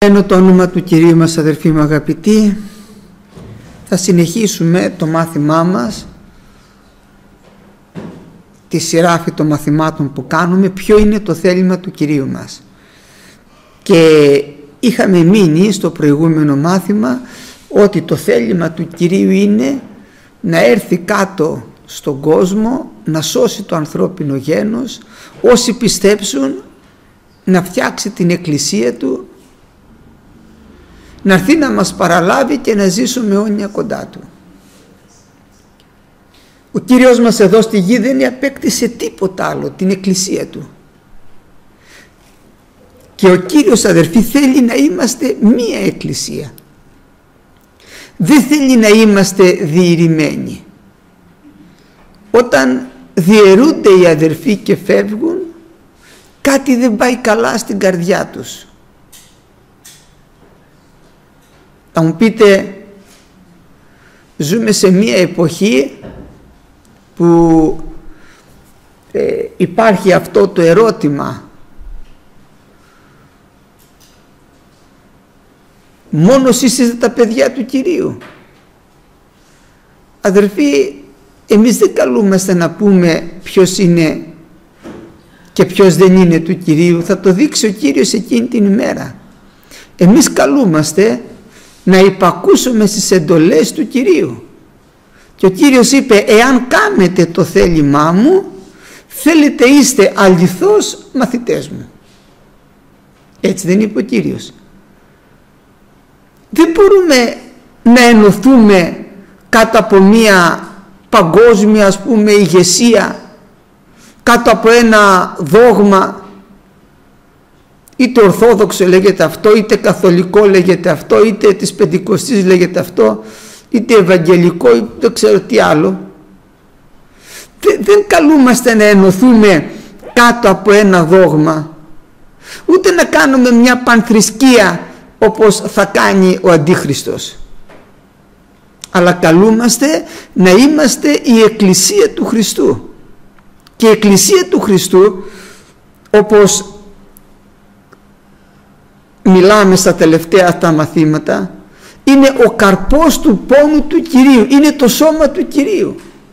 Εν το όνομα του Κυρίου μας, αδερφοί μου αγαπητοί, θα συνεχίσουμε το μάθημά μας, τη σειρά των μαθημάτων που κάνουμε, ποιο είναι το θέλημα του Κυρίου μας. Και είχαμε μείνει στο προηγούμενο μάθημα ότι το θέλημα του Κυρίου είναι να έρθει κάτω στον κόσμο, να σώσει το ανθρώπινο γένος, όσοι πιστέψουν, να φτιάξει την εκκλησία του, να έρθει να μας παραλάβει και να ζήσουμε αιώνια κοντά του. Ο Κύριος μας εδώ στη γη δεν απέκτησε τίποτα άλλο, την εκκλησία του. Και ο Κύριος, αδερφοί, θέλει να είμαστε μία εκκλησία. Δεν θέλει να είμαστε διηρημένοι. Όταν διαιρούνται οι αδερφοί και φεύγουν, κάτι δεν πάει καλά στην καρδιά τους. Θα μου πείτε, ζούμε σε μία εποχή που υπάρχει αυτό το ερώτημα: μόνος είστε τα παιδιά του Κυρίου? Αδερφοί, εμείς δεν καλούμαστε να πούμε ποιος είναι και ποιος δεν είναι του Κυρίου. Θα το δείξει ο Κύριος εκείνη την ημέρα. Εμείς καλούμαστε να υπακούσουμε στις εντολές του Κυρίου. Και ο Κύριος είπε: εάν κάνετε το θέλημά μου, θέλετε είστε αληθώς μαθητές μου. Έτσι δεν είπε ο Κύριος? Δεν μπορούμε να ενωθούμε κάτω από μία παγκόσμια, ας πούμε, ηγεσία, κάτω από ένα δόγμα, είτε ορθόδοξο λέγεται αυτό, είτε καθολικό λέγεται αυτό, είτε της Πεντηκοστής λέγεται αυτό, είτε ευαγγελικό, είτε δεν ξέρω τι άλλο. Δεν καλούμαστε να ενωθούμε κάτω από ένα δόγμα, ούτε να κάνουμε μια πανθρησκεία όπως θα κάνει ο Αντίχριστος, αλλά καλούμαστε να είμαστε η Εκκλησία του Χριστού. Και η Εκκλησία του Χριστού, όπως μιλάμε στα τελευταία αυτά μαθήματα, είναι ο καρπός του πόνου του Κυρίου, είναι το σώμα του Κυρίου.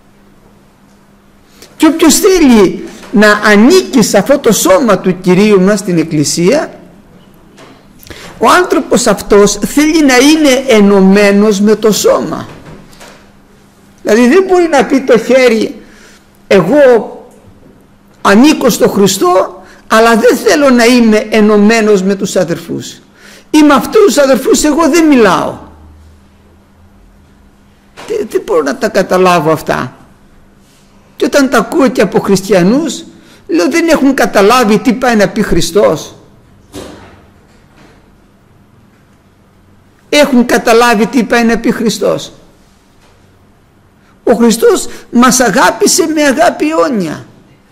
Και όποιος θέλει να ανήκει σε αυτό το σώμα του Κυρίου μας, στην Εκκλησία, ο άνθρωπος αυτός θέλει να είναι ενωμένος με το σώμα. Δηλαδή δεν μπορεί να πει το χέρι: εγώ ανήκω στο Χριστό, αλλά δεν θέλω να είμαι ενωμένος με τους αδερφούς, ή με αυτούς τους αδερφούς εγώ δεν μιλάω. Δεν μπορώ να τα καταλάβω αυτά. Και όταν τα ακούω και από χριστιανούς, λέω: δεν έχουν καταλάβει τι πάει να πει Χριστός? Έχουν καταλάβει τι πάει να πει Χριστός? Ο Χριστός μας αγάπησε με αγάπη αιώνια.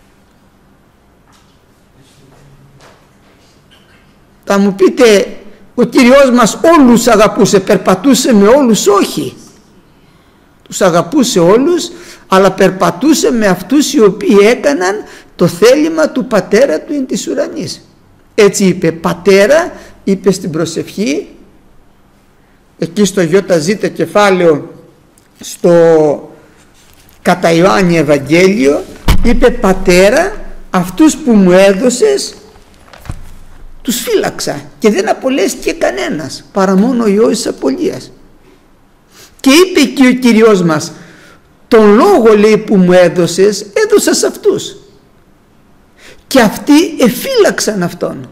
Θα μου πείτε, ο Κύριος μας όλους αγαπούσε, περπατούσε με όλους? Όχι. Τους αγαπούσε όλους, αλλά περπατούσε με αυτούς οι οποίοι έκαναν το θέλημα του Πατέρα του εν της ουρανής. Έτσι είπε: Πατέρα, είπε στην προσευχή, εκεί στο ΙΖ κεφάλαιο, στο κατά Ιωάννη Ευαγγέλιο, είπε: Πατέρα, αυτούς που μου έδωσες τους φύλαξα και δεν απολέστηκε κανένας παρά μόνο ο Υιός της απολίας. Και είπε και ο Κυριός μας: τον λόγο, λέει, που μου έδωσες, έδωσα σε αυτούς και αυτοί εφύλαξαν αυτόν.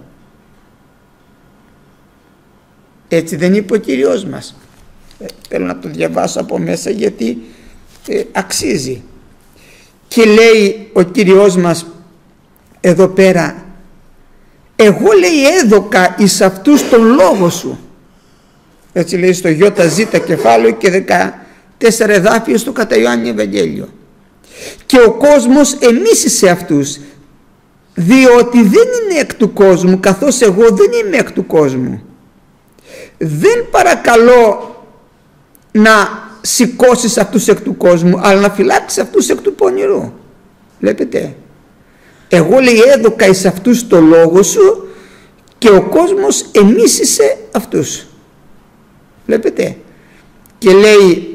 Έτσι δεν είπε ο Κυριός μας? Θέλω να το διαβάσω από μέσα γιατί αξίζει. Και λέει ο Κυριός μας εδώ πέρα: εγώ, λέει, έδωκα εις αυτούς τον λόγο σου. Έτσι λέει στο ΙΖ κεφάλαιο και 14 εδάφιο στο κατά Ιωάννη Ευαγγέλιο. Και ο κόσμος εμίσησε αυτούς, διότι δεν είναι εκ του κόσμου, καθώς εγώ δεν είμαι εκ του κόσμου. Δεν παρακαλώ να σηκώσεις αυτούς εκ του κόσμου, αλλά να φυλάξεις αυτούς εκ του πονηρού. Βλέπετε, εγώ, λέει, έδωκα εις αυτούς το λόγο σου και ο κόσμος εμίσησε αυτούς. Βλέπετε. Και λέει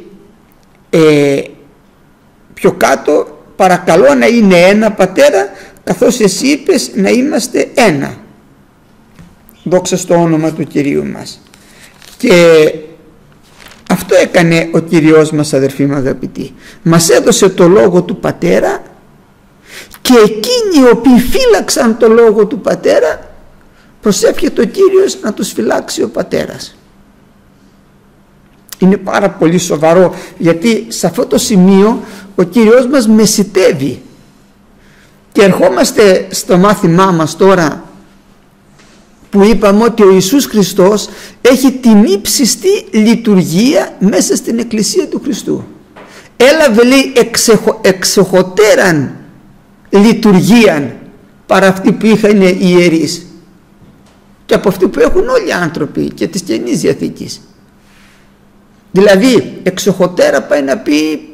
πιο κάτω, παρακαλώ να είναι ένα, Πατέρα, καθώς εσύ είπες να είμαστε ένα. Δόξα στο όνομα του Κυρίου μας. Και αυτό έκανε ο Κύριος μας, αδερφοί μου αγαπητοί. Μας έδωσε το λόγο του Πατέρα, και εκείνοι οι οποίοι φύλαξαν το λόγο του Πατέρα, προσεύχεται ο Κύριος να τους φυλάξει ο Πατέρας. Είναι πάρα πολύ σοβαρό, γιατί σε αυτό το σημείο ο Κύριος μας μεσητεύει. Και ερχόμαστε στο μάθημά μας τώρα, που είπαμε ότι ο Ιησούς Χριστός έχει την ύψιστη λειτουργία μέσα στην Εκκλησία του Χριστού. Έλαβε, λέει, εξοχοτέραν λειτουργίαν παρά αυτή που είχαν οι ιερείς και από αυτή που έχουν όλοι οι άνθρωποι και της Καινής Διαθήκης. Δηλαδή εξοχοτέρα πάει να πει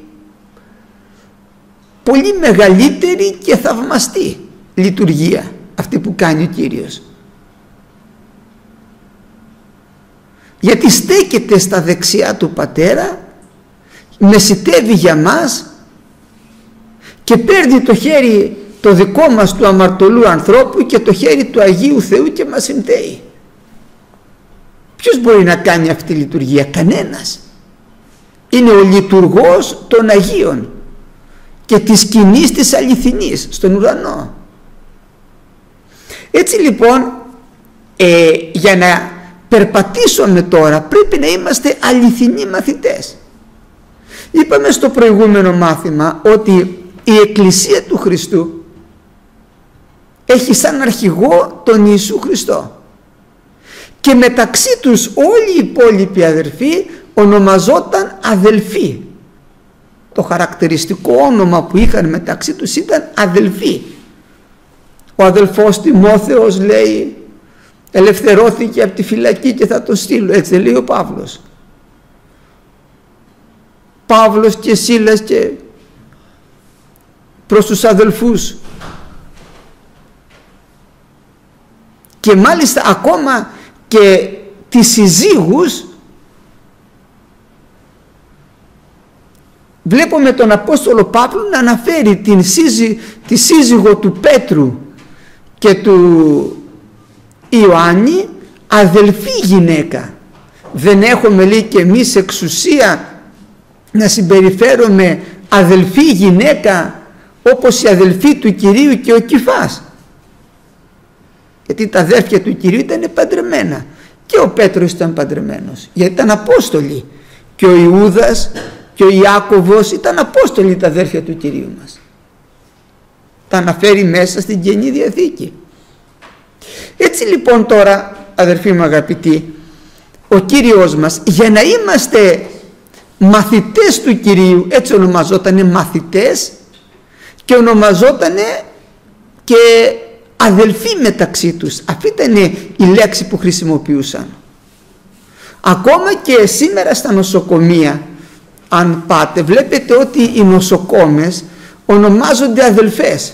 πολύ μεγαλύτερη και θαυμαστή λειτουργία αυτή που κάνει ο Κύριος, γιατί στέκεται στα δεξιά του Πατέρα, μεσητεύει για μας και παίρνει το χέρι το δικό μας του αμαρτωλού ανθρώπου και το χέρι του Αγίου Θεού και μας συνθέει. Ποιος μπορεί να κάνει αυτή τη λειτουργία? Κανένας. Είναι ο λειτουργός των Αγίων και της σκηνής της αληθινής στον ουρανό. Έτσι λοιπόν, για να περπατήσουμε τώρα πρέπει να είμαστε αληθινοί μαθητές. Είπαμε στο προηγούμενο μάθημα ότι η Εκκλησία του Χριστού έχει σαν αρχηγό τον Ιησού Χριστό και μεταξύ τους όλοι οι υπόλοιποι αδελφοί ονομαζόταν αδελφοί. Το χαρακτηριστικό όνομα που είχαν μεταξύ τους ήταν αδελφοί. Ο αδελφός Τιμόθεος, λέει, ελευθερώθηκε από τη φυλακή και θα τον στείλω, έτσι λέει ο Παύλος. Παύλος και Σίλας και προς τους αδελφούς. Και μάλιστα ακόμα και τις συζύγους βλέπουμε τον Απόστολο Παύλο να αναφέρει τη σύζυγο του Πέτρου και του Ιωάννη αδελφή γυναίκα. Δεν έχουμε, λέει, και εμείς εξουσία να συμπεριφέρουμε αδελφή γυναίκα όπως η αδελφή του Κυρίου και ο Κηφάς? Γιατί τα αδέρφια του Κυρίου ήταν παντρεμένα και ο Πέτρος ήταν παντρεμένος, γιατί ήταν Απόστολοι, και ο Ιούδας και ο Ιάκωβος ήταν Απόστολοι, τα αδέρφια του Κυρίου μας. Τα αναφέρει μέσα στην Καινή Διαθήκη. Έτσι λοιπόν τώρα, αδερφοί μου αγαπητοί, ο Κύριος μας, για να είμαστε μαθητές του Κυρίου, έτσι ονομαζότανε μαθητές και ονομαζότανε και αδελφοί μεταξύ τους. Αυτή ήταν η λέξη που χρησιμοποιούσαν. Ακόμα και σήμερα στα νοσοκομεία, αν πάτε, βλέπετε ότι οι νοσοκόμες ονομάζονται αδελφές.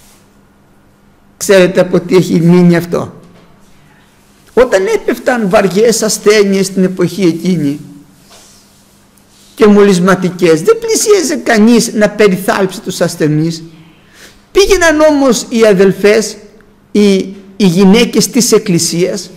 Ξέρετε από τι έχει μείνει αυτό? Όταν έπεφταν βαριές ασθένειες στην εποχή εκείνη και μολυσματικές, δεν πλησίαζε κανείς να περιθάλψει τους ασθενείς. Πήγαιναν όμως οι αδελφές, οι γυναίκες της Εκκλησίας,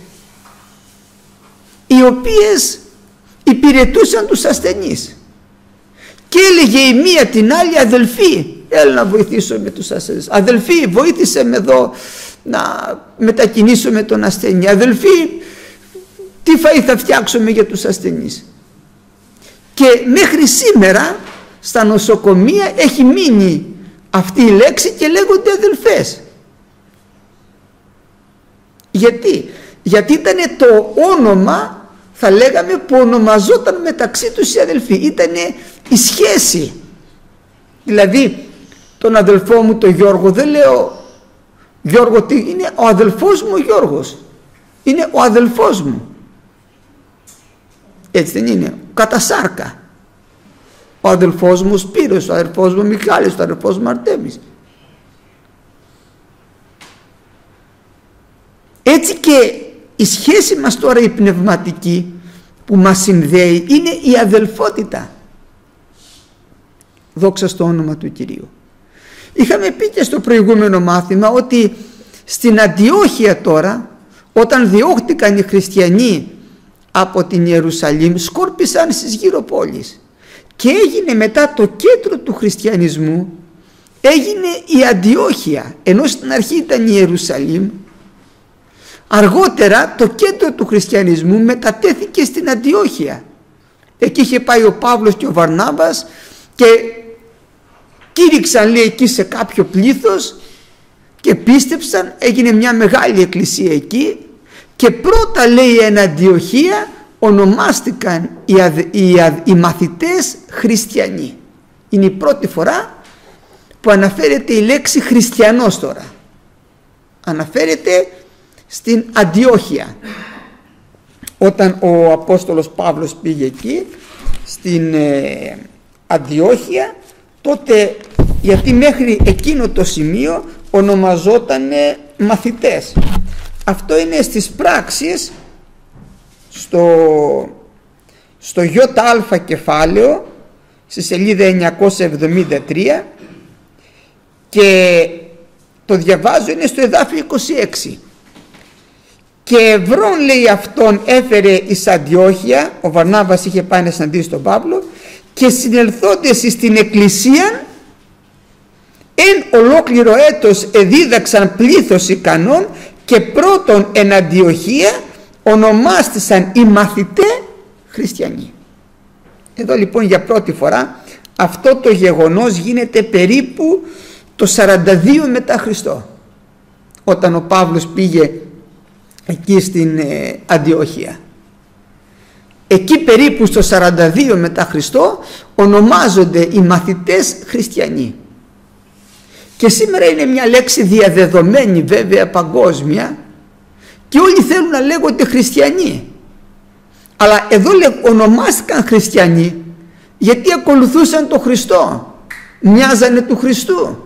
οι οποίες υπηρετούσαν τους ασθενείς, και έλεγε η μία την άλλη, αδελφή, έλα να βοηθήσω με τους ασθενείς, αδελφή, βοήθησε με εδώ να μετακινήσουμε τον ασθενή, αδελφή, τι φαΐ θα φτιάξουμε για τους ασθενείς. Και μέχρι σήμερα στα νοσοκομεία έχει μείνει αυτή η λέξη και λέγονται αδελφές. Γιατί ήταν το όνομα, θα λέγαμε, που ονομαζόταν μεταξύ τους οι αδελφοί. Ήτανε η σχέση. Δηλαδή τον αδελφό μου τον Γιώργο δεν λέω Γιώργο, τι είναι? Ο αδελφός μου ο Γιώργος είναι ο αδελφός μου, έτσι δεν είναι? Κατά σάρκα. Ο αδελφός μου Σπύρος, ο αδελφός μου Μιχάλης, ο αδελφός μου Αρτέμις. Έτσι και Η σχέση μας τώρα η πνευματική που μας συνδέει είναι η αδελφότητα. Δόξα στο όνομα του Κυρίου. Είχαμε πει και στο προηγούμενο μάθημα ότι στην Αντιόχεια τώρα, όταν διώχτηκαν οι χριστιανοί από την Ιερουσαλήμ, σκόρπισαν στις γύρω πόλεις και έγινε μετά το κέντρο του χριστιανισμού, έγινε η Αντιόχεια, ενώ στην αρχή ήταν η Ιερουσαλήμ. Αργότερα το κέντρο του χριστιανισμού μετατέθηκε στην Αντιόχεια. Εκεί είχε πάει ο Παύλος και ο Βαρνάβας και κήρυξαν, λέει, εκεί σε κάποιο πλήθος και πίστεψαν, έγινε μια μεγάλη εκκλησία εκεί και πρώτα, λέει, εν Αντιοχία ονομάστηκαν οι μαθητές χριστιανοί. Είναι η πρώτη φορά που αναφέρεται η λέξη χριστιανός τώρα. Αναφέρεται στην Αντιόχεια. Όταν ο Απόστολος Παύλος πήγε εκεί στην Αντιόχεια, τότε, γιατί μέχρι εκείνο το σημείο ονομαζόταν μαθητές. Αυτό είναι στις πράξεις στο ΙΑ κεφάλαιο στη σελίδα 973 και το διαβάζω, είναι στο εδάφιο 26. Και Ευρών, λέει, αυτόν έφερε εις Αντιόχεια, ο Βαρνάβας είχε πάει να συναντήσει τον Παύλο, και συνελθόντες στην εκκλησία εν ολόκληρο έτος εδίδαξαν πλήθος ικανών και πρώτον εν Αντιοχία ονομάστησαν οι μαθητέ χριστιανοί. Εδώ λοιπόν για πρώτη φορά αυτό το γεγονός γίνεται περίπου το 42 μετά Χριστό, όταν ο Παύλος πήγε εκεί στην Αντιόχεια. Εκεί περίπου στο 42 μετά Χριστό ονομάζονται οι μαθητές χριστιανοί. Και σήμερα είναι μια λέξη διαδεδομένη, βέβαια, παγκόσμια, και όλοι θέλουν να λέγονται χριστιανοί. Αλλά εδώ ονομάστηκαν χριστιανοί γιατί ακολουθούσαν τον Χριστό, μοιάζανε του Χριστού.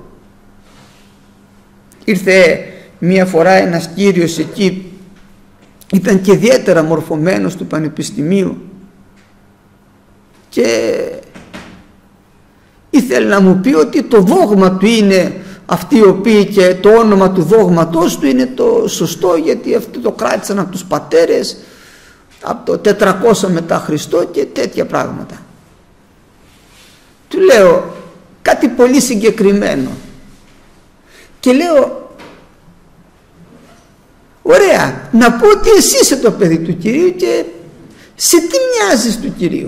Ήρθε μια φορά ένας κύριος εκεί, ήταν και ιδιαίτερα μορφωμένος, του πανεπιστημίου, και ήθελε να μου πει ότι το δόγμα του είναι αυτοί οι οποίοι, και το όνομα του δόγματός του είναι το σωστό, γιατί αυτό το κράτησαν από τους πατέρες από το 400 μετά Χριστό και τέτοια πράγματα. Του λέω κάτι πολύ συγκεκριμένο και λέω, ωραία, να πω ότι εσύ είσαι το παιδί του Κυρίου και σε τι μοιάζεις του Κυρίου?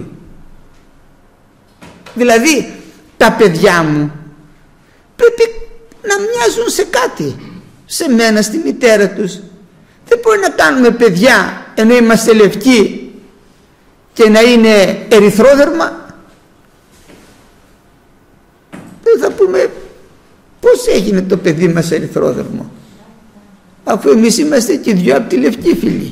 Δηλαδή τα παιδιά μου πρέπει να μοιάζουν σε κάτι, σε μένα, στη μητέρα τους. Δεν μπορεί να κάνουμε παιδιά ενώ είμαστε λευκοί και να είναι ερυθρόδερμα. Δεν θα πούμε πώς έγινε το παιδί μας ερυθρόδερμο, αφού εμείς είμαστε και δυο από τη λευκή φυλή.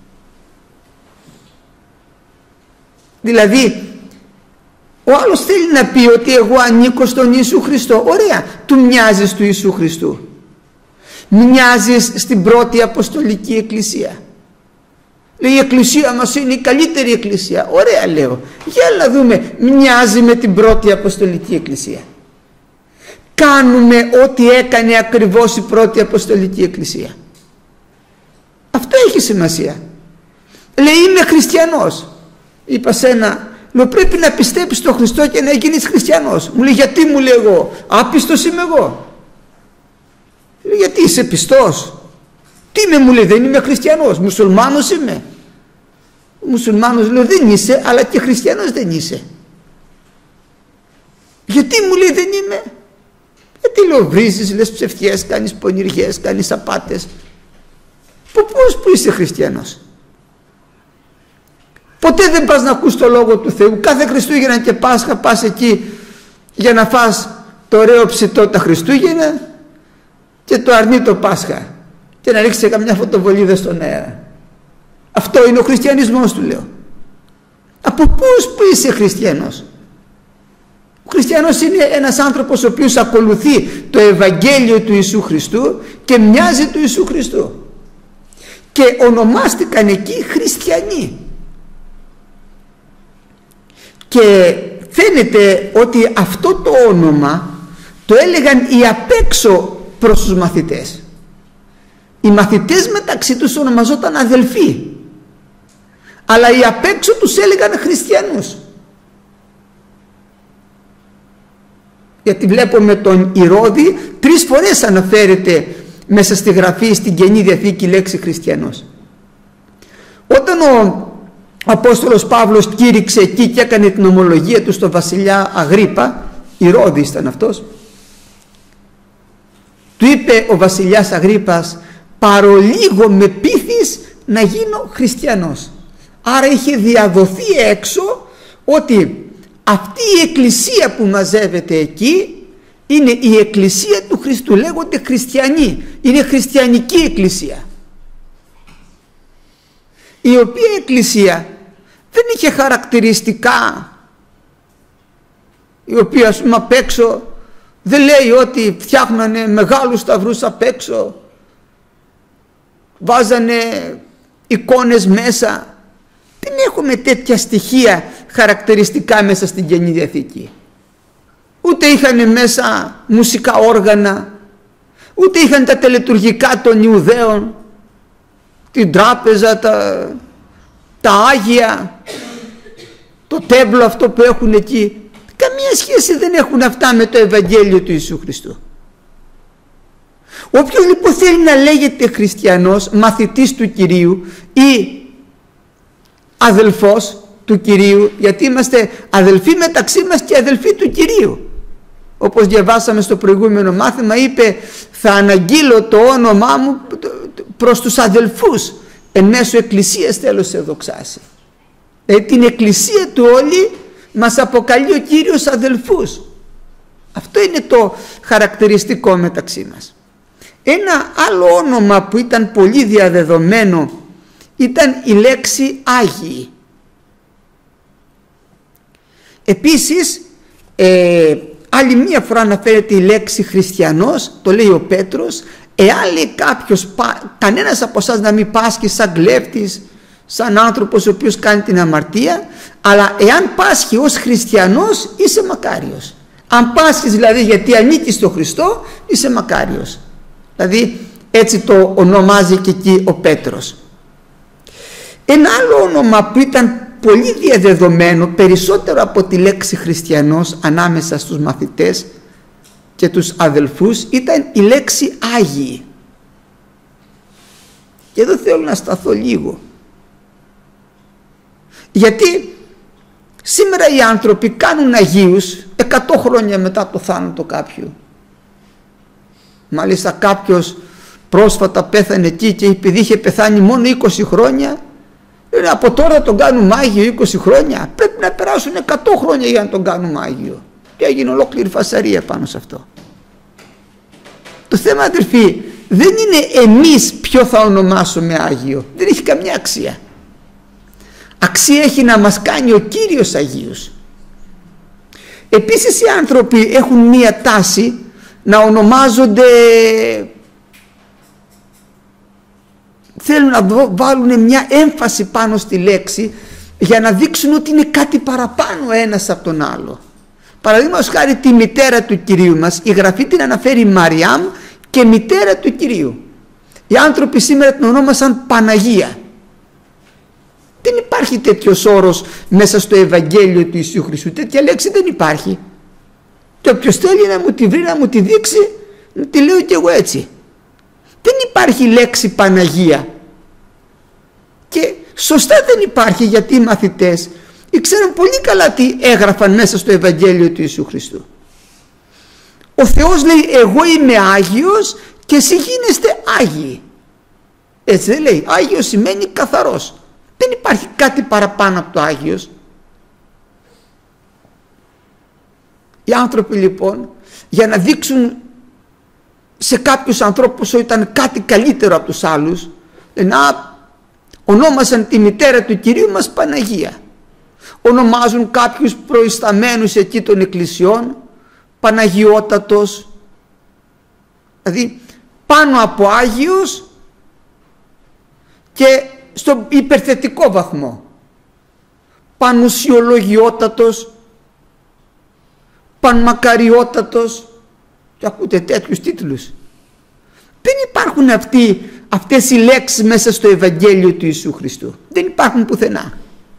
Δηλαδή ο άλλος θέλει να πει ότι εγώ ανήκω στον Ιησού Χριστό. Ωραία, του μοιάζεις του Ιησού Χριστού, μοιάζεις στην πρώτη Αποστολική Εκκλησία. Λέει, η εκκλησία μας είναι η καλύτερη εκκλησία. Ωραία, λέω, για να δούμε, μοιάζει με την πρώτη Αποστολική Εκκλησία? Κάνουμε ό,τι έκανε ακριβώς η πρώτη Αποστολική Εκκλησία? Αυτό έχει σημασία. Λέει, είμαι χριστιανός. Είπα σε ένα, λέω, πρέπει να πιστέψεις στον Χριστό και να γίνεις χριστιανός. Μου λέει, γιατί? Μου λέει, εγώ άπιστος είμαι εγώ. Λέω, γιατί είσαι πιστός? Τι είμαι? Μου λέει, δεν είμαι χριστιανός, μουσουλμάνος είμαι. Μουσουλμάνος, λέω, δεν είσαι, αλλά και χριστιανός δεν είσαι. Γιατί? Μου λέει, δεν είμαι. Γιατί? Λέω, βρίζεις, λες ψευτιές, κάνεις πονηριές, κάνεις απάτες. Πώς που είσαι χριστιανός? Ποτέ δεν πας να ακούς το Λόγο του Θεού? Κάθε Χριστούγεννα και Πάσχα πας εκεί για να φας το ωραίο ψητό τα Χριστούγεννα και το αρνί το Πάσχα και να ρίξεις καμιά φωτοβολίδα στον αέρα. Αυτό είναι ο χριστιανισμός, του λέω. Από πώς που είσαι χριστιανός? Ο χριστιανός είναι ένας άνθρωπος ο οποίος ακολουθεί το Ευαγγέλιο του Ιησού Χριστού και μοιάζει του Ιησού Χριστού. και ονομάστηκαν εκεί χριστιανοί. Και φαίνεται ότι αυτό το όνομα το έλεγαν οι απ' έξω προς τους μαθητές. Οι μαθητές μεταξύ τους ονομαζόταν αδελφοί, αλλά οι απ' έξω τους έλεγαν χριστιανούς. Γιατί βλέπουμε τον Ηρώδη 3 φορές αναφέρεται μέσα στη Γραφή, στην Καινή Διαθήκη, λέξη χριστιανός. Όταν ο Απόστολος Παύλος κήρυξε εκεί και έκανε την ομολογία του στο βασιλιά Αγρίππα, Ηρώδης ήταν αυτός, του είπε ο βασιλιάς Αγρίππας, παρολίγο με πείθεις να γίνω χριστιανός. Άρα είχε διαδοθεί έξω ότι αυτή η εκκλησία που μαζεύεται εκεί είναι η εκκλησία του Χριστού, λέγονται χριστιανοί, είναι χριστιανική εκκλησία, η οποία εκκλησία δεν είχε χαρακτηριστικά, η οποία ας πούμε απ' έξω δεν λέει ότι φτιάχνανε μεγάλους σταυρούς απ' έξω, βάζανε εικόνες μέσα. Δεν έχουμε τέτοια στοιχεία χαρακτηριστικά μέσα στην Καινή Διαθήκη. Ούτε είχαν μέσα μουσικά όργανα, ούτε είχαν τα τελετουργικά των Ιουδαίων, την τράπεζα, τα Άγια, το τέμπλο αυτό που έχουν εκεί. Καμία σχέση δεν έχουν αυτά με το Ευαγγέλιο του Ιησού Χριστού. Όποιος λοιπόν θέλει να λέγεται χριστιανός, μαθητής του Κυρίου ή αδελφός του Κυρίου, γιατί είμαστε αδελφοί μεταξύ μας και αδελφοί του Κυρίου, όπως διαβάσαμε στο προηγούμενο μάθημα, είπε θα αναγγείλω το όνομά μου προς τους αδελφούς, εν μέσω εκκλησίας θέλω σε δοξάσει. Την εκκλησία του όλη μας αποκαλεί ο Κύριος αδελφούς. Αυτό είναι το χαρακτηριστικό μεταξύ μας. Ένα άλλο όνομα που ήταν πολύ διαδεδομένο ήταν η λέξη Άγιοι. Επίσης άλλη μία φορά αναφέρεται η λέξη χριστιανός, το λέει ο Πέτρος, εάν λέει κάποιος, κανένας από εσάς να μην πάσχει σαν κλέφτης, σαν άνθρωπος ο οποίος κάνει την αμαρτία, αλλά εάν πάσχει ως χριστιανός είσαι μακάριος. Αν πάσχεις δηλαδή γιατί ανήκεις στο Χριστό, είσαι μακάριος. Δηλαδή έτσι το ονομάζει και εκεί ο Πέτρος. Ένα άλλο όνομα που ήταν πολύ διαδεδομένο, περισσότερο από τη λέξη χριστιανός ανάμεσα στους μαθητές και τους αδελφούς, ήταν η λέξη Άγιοι. Και εδώ θέλω να σταθώ λίγο, γιατί σήμερα οι άνθρωποι κάνουν Αγίους 100 χρόνια μετά το θάνατο κάποιου. Μάλιστα κάποιος πρόσφατα πέθανε εκεί και επειδή είχε πεθάνει μόνο 20 χρόνια, από τώρα τον κάνουμε Άγιο 20 χρόνια, πρέπει να περάσουν 100 χρόνια για να τον κάνουμε Άγιο. Και έγινε ολόκληρη φασαρία πάνω σε αυτό. Το θέμα, αδελφοί, δεν είναι εμείς ποιο θα ονομάσουμε Άγιο, δεν έχει καμιά αξία. Αξία έχει να μας κάνει ο Κύριος Αγίους. Επίσης οι άνθρωποι έχουν μία τάση να ονομάζονται, θέλουν να βάλουν μια έμφαση πάνω στη λέξη για να δείξουν ότι είναι κάτι παραπάνω ένας από τον άλλο. Παραδείγματος χάρη τη μητέρα του Κυρίου μας, η Γραφή την αναφέρει Μαριάμ και μητέρα του Κυρίου. Οι άνθρωποι σήμερα την ονόμασαν Παναγία. Δεν υπάρχει τέτοιος όρος μέσα στο Ευαγγέλιο του Ιησού Χριστού, τέτοια λέξη δεν υπάρχει. Και όποιος θέλει να μου τη βρει, να μου τη δείξει, τη λέω και εγώ έτσι. Δεν υπάρχει λέξη Παναγία. Και σωστά δεν υπάρχει, γιατί οι μαθητές ήξεραν πολύ καλά τι έγραφαν μέσα στο Ευαγγέλιο του Ιησού Χριστού. Ο Θεός λέει εγώ είμαι Άγιος και εσείς γίνεστε Άγιοι. Έτσι δεν λέει? Άγιος σημαίνει καθαρός. Δεν υπάρχει κάτι παραπάνω από το Άγιος. Οι άνθρωποι λοιπόν, για να δείξουν σε κάποιους ανθρώπους ότι ήταν κάτι καλύτερο από τους άλλους, να ονόμασαν τη μητέρα του Κυρίου μας Παναγία. Ονομάζουν κάποιους προϊσταμένους εκεί των εκκλησιών Παναγιώτατος, δηλαδή πάνω από Άγιος και στον υπερθετικό βαθμό. Πανουσιολογιότατος, πανμακαριότατος, και ακούτε τέτοιους τίτλους. Δεν υπάρχουν αυτές οι λέξεις μέσα στο Ευαγγέλιο του Ιησού Χριστού. Δεν υπάρχουν πουθενά.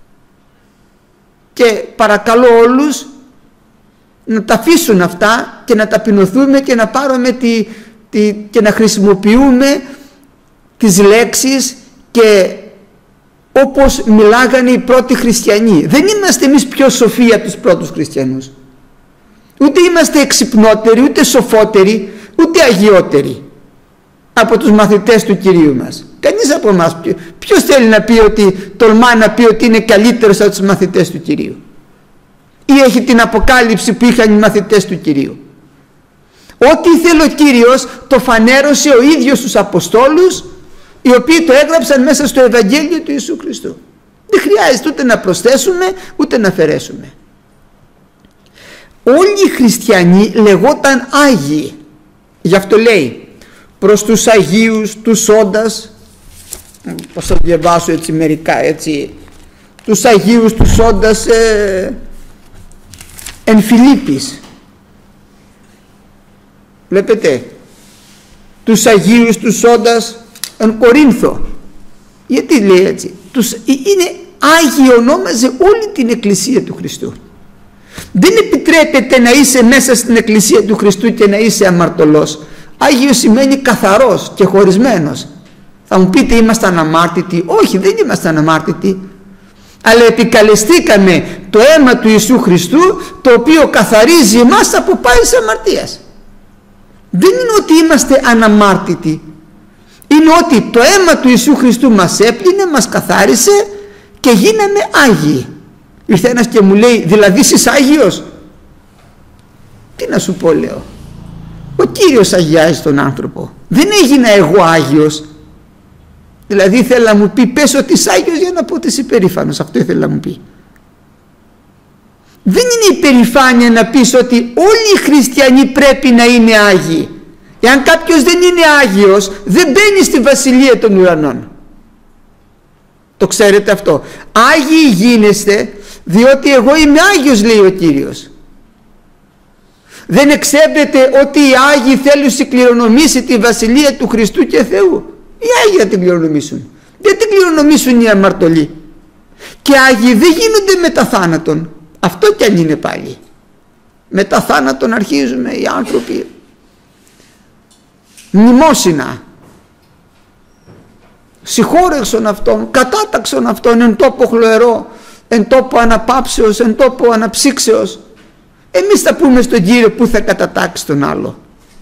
Και παρακαλώ όλους να τα αφήσουν αυτά και να ταπεινωθούμε και να πάρουμε και να χρησιμοποιούμε τις λέξεις και όπως μιλάγανε οι πρώτοι χριστιανοί. Δεν είμαστε εμείς πιο σοφοί από τους πρώτους χριστιανούς. Ούτε είμαστε εξυπνότεροι, ούτε σοφότεροι, ούτε αγιότεροι από τους μαθητές του Κυρίου μας. Κανείς από εμάς. Ποιος θέλει να πει τολμά να πει ότι είναι καλύτερος από τους μαθητές του Κυρίου, ή έχει την αποκάλυψη που είχαν οι μαθητές του Κυρίου? Ό,τι ήθελε ο Κύριος το φανέρωσε ο ίδιος στους Αποστόλους, οι οποίοι το έγραψαν μέσα στο Ευαγγέλιο του Ιησού Χριστού. Δεν χρειάζεται ούτε να προσθέσουμε ούτε να αφαιρέσουμε. Όλοι οι χριστιανοί λεγόταν Άγιοι. Γι' αυτό λέει προς τους Αγίους του Σόντας, πώς θα διαβάσω έτσι μερικά, έτσι, τους Αγίους του Σόντας εν Φιλίππης. Βλέπετε, τους Αγίους του Σόντας εν Κορίνθο. Γιατί λέει έτσι? Είναι Άγιοι, ονόμαζε όλη την Εκκλησία του Χριστού. Δεν επιτρέπεται να είσαι μέσα στην Εκκλησία του Χριστού και να είσαι αμαρτωλός. Άγιος σημαίνει καθαρός και χωρισμένος. Θα μου πείτε, ήμασταν αμάρτητοι? Όχι, δεν ήμασταν αμάρτητοι, αλλά επικαλεστήκαμε το αίμα του Ιησού Χριστού, το οποίο καθαρίζει εμάς από πάσης αμαρτίας. Δεν είναι ότι είμαστε αναμάρτητοι, είναι ότι το αίμα του Ιησού Χριστού μας έπλυνε, μας καθάρισε και γίναμε Άγιοι. Ήρθε ένας και μου λέει, δηλαδή είσαι Άγιος? Τι να σου πω, λέω, ο Κύριος αγιάζει τον άνθρωπο, δεν έγινα εγώ Άγιος. Δηλαδή ήθελα να μου πει, πες ότι είσαι Άγιος για να πω ότι είσαι περήφανος. Αυτό ήθελα να μου πει. Δεν είναι υπερηφάνεια να πεις ότι όλοι οι χριστιανοί πρέπει να είναι Άγιοι. Εάν κάποιος δεν είναι Άγιος, δεν μπαίνει στη Βασιλεία των Ουρανών. Το ξέρετε αυτό? Άγιοι γίνεστε διότι εγώ είμαι Άγιος, λέει ο Κύριος. Δεν εξέπτεται ότι οι Άγιοι θέλουν να κληρονομήσει τη Βασιλεία του Χριστού και Θεού? Οι Άγιοι θα την κληρονομήσουν, δεν την κληρονομήσουν οι αμαρτωλοί. Και Άγιοι δεν γίνονται μετά θάνατον. Αυτό κι αν είναι πάλι. Μετά θάνατον αρχίζουμε οι άνθρωποι μνημόσυνα. Συγχώρεσον αυτόν, κατάταξον αυτόν εν τόπο χλωερό, εν τόπο αναπάψεως, εν τόπο αναψύξεως. Εμείς θα πούμε στον Κύριο που θα κατατάξει τον άλλο.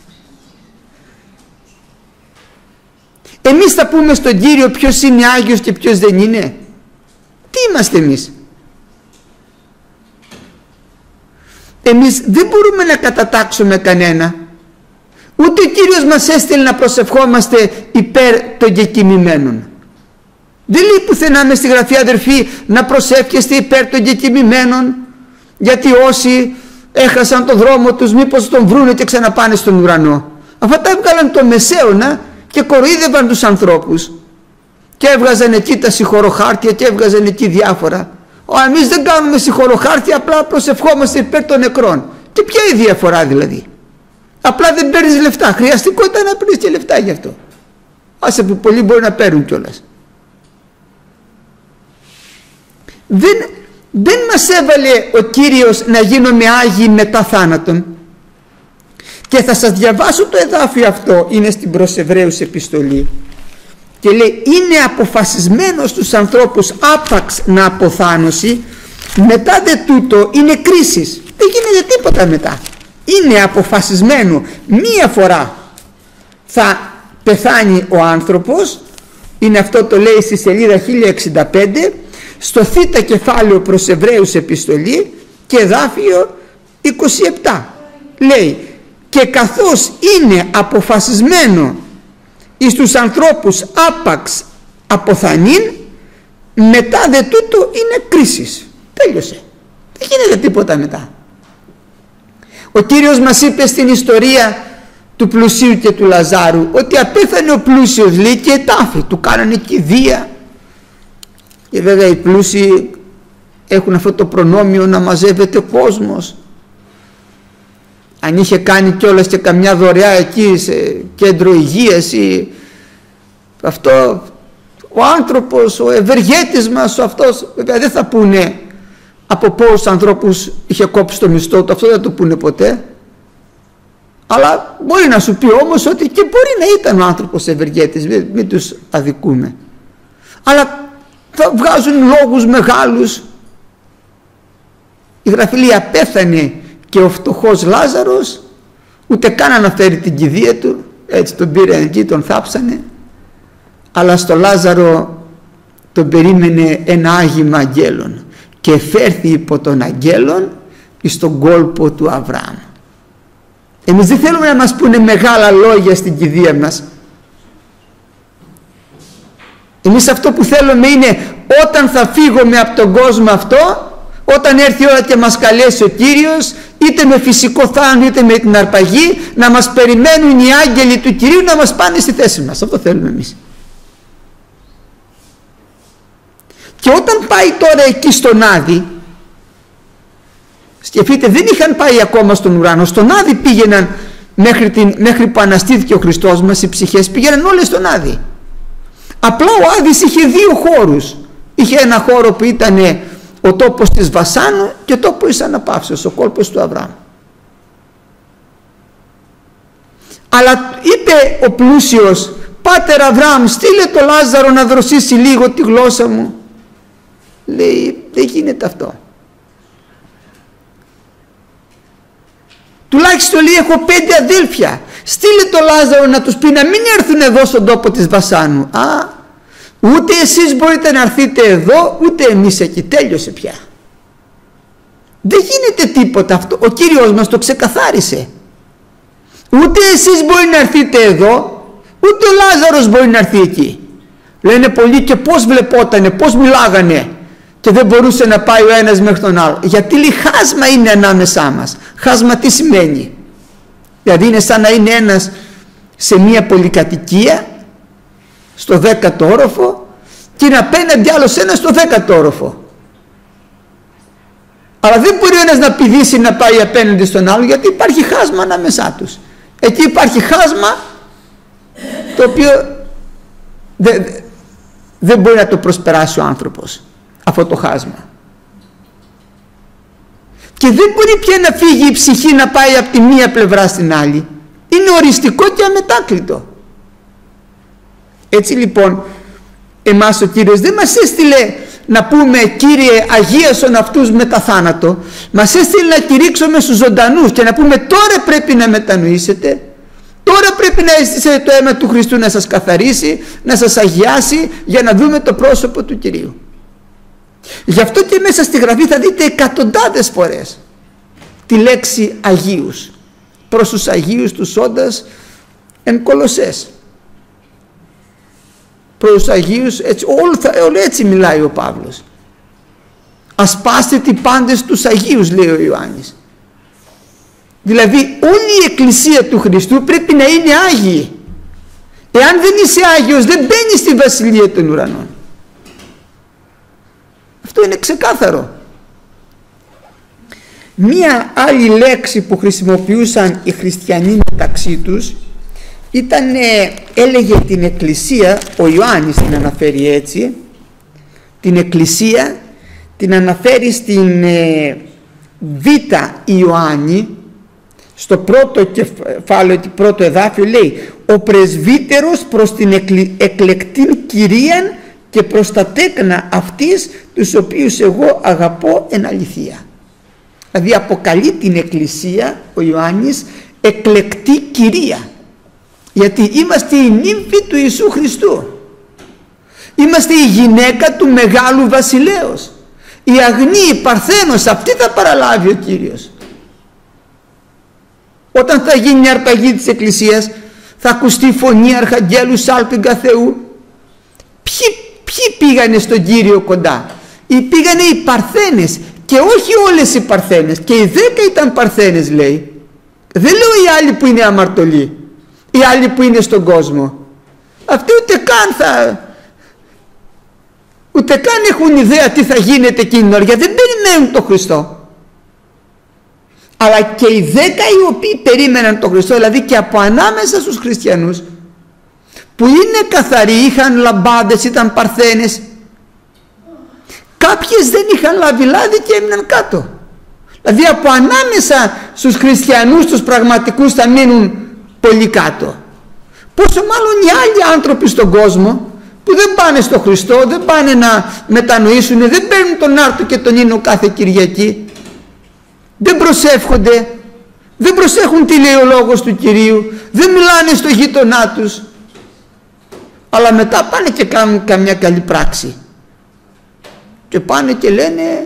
Εμείς θα πούμε στον Κύριο ποιος είναι Άγιος και ποιος δεν είναι? Τι είμαστε εμείς? Εμείς δεν μπορούμε να κατατάξουμε κανένα. Ούτε ο Κύριος μας έστειλε να προσευχόμαστε υπέρ των κεκοιμημένων. Δεν λέει πουθενά μες στη Γραφή, αδερφοί, να προσεύχεστε υπέρ των κεκοιμημένων, γιατί όσοι έχασαν τον δρόμο τους μήπως τον βρούνε και ξαναπάνε στον ουρανό. Αυτά τα έβγαλαν το μεσαίωνα και κοροϊδεύαν τους ανθρώπους και έβγαζαν εκεί τα συγχωροχάρτια και έβγαζαν εκεί διάφορα. Εμείς δεν κάνουμε συγχωροχάρτια, απλά προσευχόμαστε υπέρ των νεκρών. Και ποια είναι η διαφορά δηλαδή? Απλά δεν παίρνεις λεφτά. Χρειαστικό ήταν να παίρνεις και λεφτά γι' αυτό. Άσε που πολλοί μπορεί να παίρνουν κιόλας. Δεν μας έβαλε ο Κύριος να γίνουμε Άγιοι μετά θάνατον. Και θα σας διαβάσω το εδάφιο αυτό, είναι στην προς Εβραίους επιστολή και λέει, είναι αποφασισμένος τους ανθρώπους άπαξ να αποθάνωση, μετά δε τούτο είναι κρίσεις. Δεν γίνεται τίποτα μετά. Είναι αποφασισμένο, μία φορά θα πεθάνει ο άνθρωπος. Είναι αυτό, το λέει στη σελίδα 1065 στο θήτα κεφάλαιο προς Εβραίους επιστολή και εδάφιο 27. Λέει, και καθώς είναι αποφασισμένο εις τους ανθρώπους άπαξ αποθανήν, μετά δε τούτο είναι κρίσεις. Τέλειωσε. Δεν γίνεται τίποτα μετά. Ο Κύριος μας είπε στην ιστορία του πλουσίου και του Λαζάρου, ότι απέθανε ο πλούσιος, λέει, και ετάφη, του κάνανε κηδεία. Και βέβαια οι πλούσιοι έχουν αυτό το προνόμιο να μαζεύεται κόσμος. Αν είχε κάνει κιόλας και καμιά δωρεά εκεί σε κέντρο υγείας ή αυτό, ο άνθρωπος, ο ευεργέτης μας, αυτός, βέβαια δεν θα πούνε από πόσους ανθρώπους είχε κόψει το μισθό του, αυτό δεν το πούνε ποτέ. Αλλά μπορεί να σου πει όμως ότι και μπορεί να ήταν ο άνθρωπος ευεργέτης, μην τους αδικούμε. Αλλά θα βγάζουν λόγους μεγάλους. Η Γραφή λέει απέθανε και ο φτωχός Λάζαρος, ούτε καν αναφέρει την κηδεία του, έτσι τον πήραν εκεί, τον θάψανε, αλλά στο Λάζαρο τον περίμενε ένα άγημα αγγέλων και φέρθη υπό των αγγέλων στον κόλπο του Αβραάμ. Εμείς δεν θέλουμε να μας πούνε μεγάλα λόγια στην κηδεία μας. Εμείς αυτό που θέλουμε είναι όταν θα φύγουμε από τον κόσμο αυτό, όταν έρθει η ώρα και μας καλέσει ο Κύριος, είτε με φυσικό θάνατο είτε με την αρπαγή, να μας περιμένουν οι άγγελοι του Κυρίου να μας πάνε στη θέση μας. Αυτό θέλουμε εμείς. Και όταν πάει τώρα εκεί στον Άδη, σκεφτείτε, δεν είχαν πάει ακόμα στον ουρανό, στον Άδη πήγαιναν μέχρι που αναστήθηκε ο Χριστός μας, οι ψυχές πήγαιναν όλες στον Άδη. Απλά ο Άδης είχε δύο χώρους. Είχε ένα χώρο που ήταν ο τόπος της Βασάνου και ο τόπος της αναπαύσεως, ο κόλπος του Αβραάμ. Αλλά είπε ο πλούσιος, Πάτερ Αβραάμ, στείλε το Λάζαρο να δροσίσει λίγο τη γλώσσα μου. Λέει, δεν γίνεται αυτό. Τουλάχιστον λέει, έχω 5 αδέλφια. Στείλε το Λάζαρο να τους πει να μην έρθουν εδώ στον τόπο της Βασάνου. Ούτε εσείς μπορείτε να έρθετε εδώ, ούτε εμείς εκεί. Τέλειωσε πια. Δεν γίνεται τίποτα αυτό. Ο Κύριος μας το ξεκαθάρισε. Ούτε εσείς μπορεί να έρθετε εδώ, ούτε ο Λάζαρος μπορεί να έρθει εκεί. Λένε πολλοί, και πώς βλεπότανε, πώς μιλάγανε και δεν μπορούσε να πάει ο ένας μέχρι τον άλλο. Γιατί λέει, χάσμα είναι ανάμεσά μας. Χάσμα τι σημαίνει? Δηλαδή είναι σαν να είναι ένας σε μία πολυκατοικία στο 10ο όροφο και είναι απέναντι άλλος ένας στο 10ο όροφο. Αλλά δεν μπορεί ο ένας να πηδήσει να πάει απέναντι στον άλλο, γιατί υπάρχει χάσμα ανάμεσά τους. Εκεί υπάρχει χάσμα το οποίο δεν μπορεί να το προσπεράσει ο άνθρωπος, αυτό το χάσμα. Και δεν μπορεί πια να φύγει η ψυχή να πάει από τη μία πλευρά στην άλλη. Είναι οριστικό και αμετάκλητο. Έτσι λοιπόν εμάς ο Κύριος δεν μας έστειλε να πούμε, Κύριε αγίασον αυτούς μετά θάνατο. Μας έστειλε να κηρύξουμε στους ζωντανούς και να πούμε, τώρα πρέπει να μετανοήσετε, τώρα πρέπει να αισθήσετε το αίμα του Χριστού να σας καθαρίσει, να σας αγιάσει, για να δούμε το πρόσωπο του Κυρίου. Γι' αυτό και μέσα στη Γραφή θα δείτε εκατοντάδες φορές τη λέξη Αγίους, προς τους Αγίους τους όντας εν Κολοσσές. Προς τους Αγίους, έτσι, όλο έτσι μιλάει ο Παύλος. Ασπάστε τι πάντες τους Αγίους, λέει ο Ιωάννης. Δηλαδή όλη η Εκκλησία του Χριστού πρέπει να είναι Άγιοι. Εάν δεν είσαι Άγιος δεν μπαίνεις στη Βασιλεία των Ουρανών. Αυτό είναι ξεκάθαρο. Μία άλλη λέξη που χρησιμοποιούσαν οι χριστιανοί μεταξύ τους ήταν, έλεγε την Εκκλησία, ο Ιωάννης την αναφέρει έτσι, την Εκκλησία την αναφέρει στην Β' Ιωάννη, στο πρώτο κεφάλαιο, το πρώτο εδάφιο, λέει, ο πρεσβύτερος προς την εκλεκτήν Κυρίαν και προς τα τέκνα αυτής, τους οποίους εγώ αγαπώ εν αληθεία. Δηλαδή αποκαλεί την Εκκλησία ο Ιωάννης εκλεκτή Κυρία, γιατί είμαστε η νύμφη του Ιησού Χριστού, είμαστε η γυναίκα του μεγάλου βασιλέως, η αγνή, η παρθένος, αυτή θα παραλάβει ο Κύριος. Όταν θα γίνει η αρπαγή της Εκκλησίας, θα ακουστεί φωνή αρχαγγέλου σάλπιγγα Θεού. Ποιοι πήγανε στον Κύριο κοντά? Πήγανε οι παρθένες, και όχι όλες οι παρθένες, και οι 10 ήταν παρθένες, λέει. Δεν λέω οι άλλοι που είναι αμαρτωλοί. οι άλλοι που είναι στον κόσμο. Αυτοί ούτε καν έχουν ιδέα τι θα γίνεται εκείνη την ώρα, γιατί δεν περιμένουν τον Χριστό. Αλλά και οι 10 οι οποίοι περίμεναν τον Χριστό, δηλαδή και από ανάμεσα στους χριστιανούς, που είναι καθαροί, είχαν λαμπάδες, ήταν παρθένες, κάποιες δεν είχαν λάβει λάδι και έμειναν κάτω. Δηλαδή από ανάμεσα στους χριστιανούς, τους πραγματικούς, θα μείνουν πολύ κάτω. Πόσο μάλλον οι άλλοι άνθρωποι στον κόσμο που δεν πάνε στο Χριστό, δεν πάνε να μετανοήσουν, δεν παίρνουν τον άρτο και τον ίνο κάθε Κυριακή, δεν προσεύχονται, δεν προσέχουν τι λέει ο λόγος του Κυρίου, δεν μιλάνε στο γείτονά τους, αλλά μετά πάνε και κάνουν καμιά καλή πράξη και πάνε και λένε,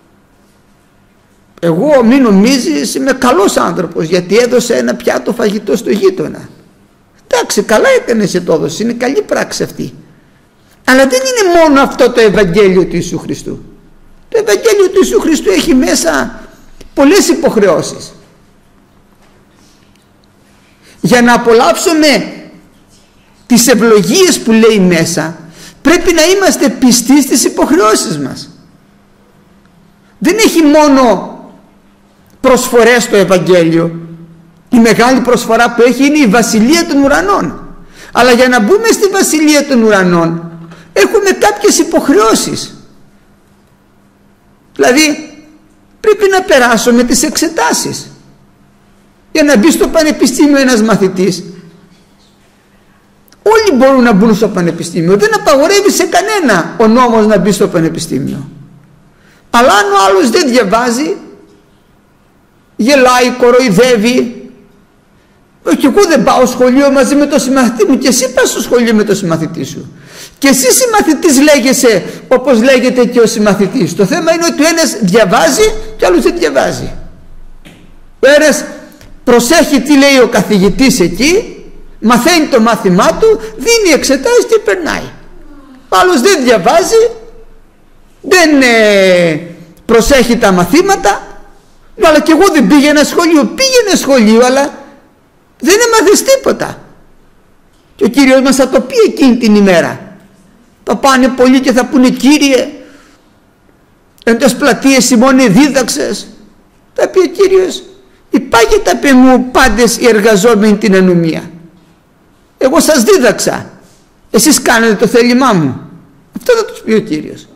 εγώ μην νομίζεις, είμαι καλός άνθρωπος γιατί έδωσα ένα πιάτο φαγητό στο γείτονα. Εντάξει, καλά έκανε, σε το έδωσε, είναι καλή πράξη αυτή. Αλλά δεν είναι μόνο αυτό το Ευαγγέλιο του Ιησού Χριστού. Το Ευαγγέλιο του Ιησού Χριστού έχει μέσα πολλές υποχρεώσεις. Για να απολαύσουμε τις ευλογίες που λέει μέσα, πρέπει να είμαστε πιστοί στις υποχρεώσεις μας. Δεν έχει μόνο προσφορές στο Ευαγγέλιο. Η μεγάλη προσφορά που έχει είναι η Βασιλεία των Ουρανών. Αλλά για να μπούμε στη Βασιλεία των Ουρανών έχουμε κάποιες υποχρεώσεις. Δηλαδή πρέπει να περάσουμε τις εξετάσεις. Για να μπει στο πανεπιστήμιο ένας μαθητής, όλοι μπορούν να μπουν στο πανεπιστήμιο, δεν απαγορεύει σε κανένα ο νόμος να μπει στο πανεπιστήμιο. Αλλά αν ο άλλος δεν διαβάζει, γελάει, κοροϊδεύει, και εγώ δεν πάω σχολείο μαζί με το συμμαθητή μου, και εσύ πας στο σχολείο με το συμμαθητή σου, και εσύ συμμαθητής λέγεσαι όπως λέγεται και ο συμμαθητής. Το θέμα είναι ότι ο ένας διαβάζει και ο άλλος δεν διαβάζει. Ο ένας προσέχει τι λέει ο καθηγητής εκεί, μαθαίνει το μάθημά του, δίνει εξετάσεις και περνάει. Ο άλλος δεν διαβάζει, δεν προσέχει τα μαθήματα. Αλλά και εγώ δεν πήγαινα σχολείο. Πήγαινε σχολείο, αλλά δεν έμαθες τίποτα. Και ο Κύριος μας θα το πει εκείνη την ημέρα. Θα πάνε πολλοί και θα πούνε, Κύριε, εν τες πλατείες ημών δίδαξες. Θα πει ο Κύριος, υπάγεται απ' εμού πάντες οι εργαζόμενοι την ανομία. Εγώ σας δίδαξα, εσείς κάνετε το θέλημά μου. Αυτό θα τους πει ο Κύριος.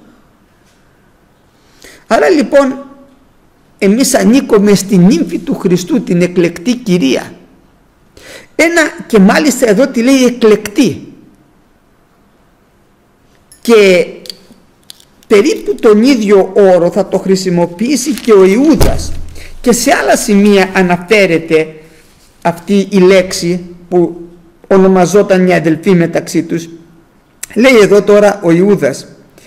Άρα λοιπόν εμείς ανήκουμε στην νύμφη του Χριστού, την εκλεκτή Κυρία. Και μάλιστα εδώ τη λέει εκλεκτή. Και περίπου τον ίδιο όρο θα το χρησιμοποιήσει και ο Ιούδας. Και σε άλλα σημεία αναφέρεται αυτή η λέξη που ονομαζόταν μια αδελφή μεταξύ τους. Λέει εδώ τώρα ο Ιούδας